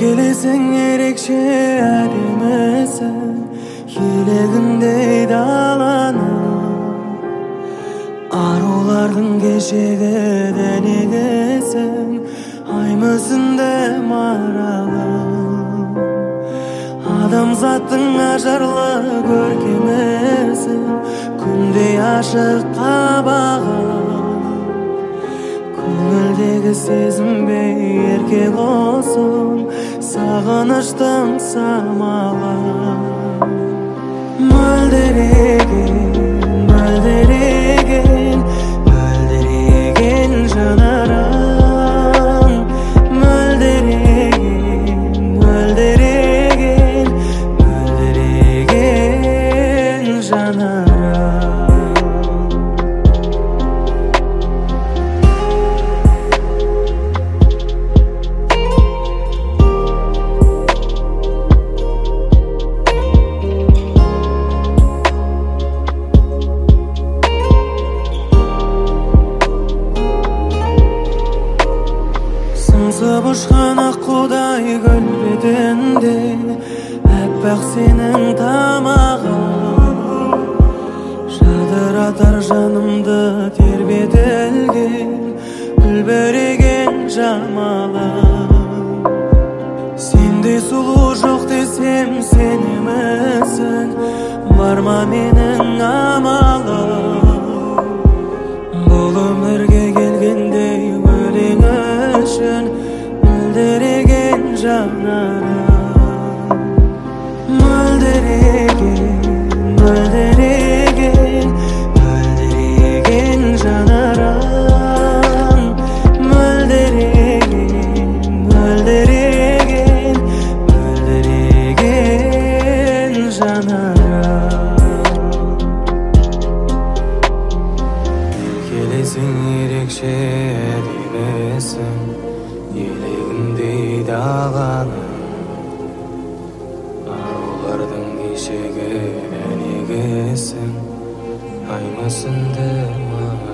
Erkelesin erекçe әдемісің, елегіндей даланың, арулардың кешегі дәнегесің, аймысынды маралым. Адамзаттың ажарлы көркемісің, күндей ашық қабағың, көңілдегі сезімбей еркек olsun, сағыныштың самалы. Мөлдіреген, мөлдіреген, мөлдіреген жанарың, мөлдіреген, мөлдіреген, мөлдіреген жанарың. Сыңсып ұшқан аққудай гүл бетінде, әппақ сенің тамағың, жадыратар жанымды тербетілген, үлбіреген жамалың. Сендей сұлу жоқ десем сенемісің, бар ма менің амалым? Бұл өмірге келгендей өлең үшін мөлдіреген жанарың, мөлдіреген, мөлдіреген, мөлдіреген жанарың, мөлдіреген, мөлдіреген, мөлдіреген жанарың. Келесің ерекше әдемісің, елегіндей даланың, арулардың кешегі дәнегесің, аймысынды